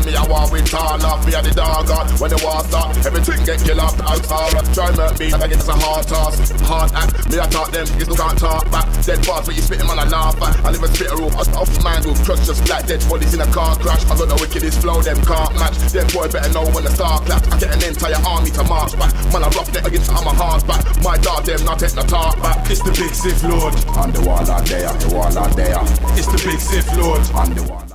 me a war with all off. Me a the dog out. When the war start, everything get killed off. Alright, try murk me, I guess it's a hard task. Hard act, me I talk them, niggas who can't talk back. Dead fast, but you spit him on a laugh back. I live a spit a roof, off mind roof, crush just like dead bodies in a car crash. I got the wickedest flow, them can't match. Them boy better know when the star clap. I get an entire army to march back. Man, I rough neck against I'm a hard back. My dog, them not take no talk back. It's the big Sith Lord. On the wall out there, the wall out there. It's the big Sith Lord. On the wall.